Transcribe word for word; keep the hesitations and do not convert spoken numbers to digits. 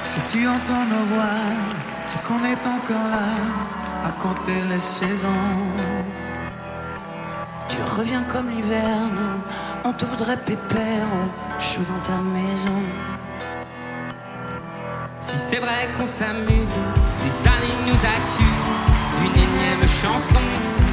Si tu entends nos voix, c'est qu'on est encore là à compter les saisons. Tu reviens comme l'hiver, nous, on te voudrait pépère au chaud dans ta maison. Si c'est vrai qu'on s'amuse, les années nous accusent d'une énième chanson.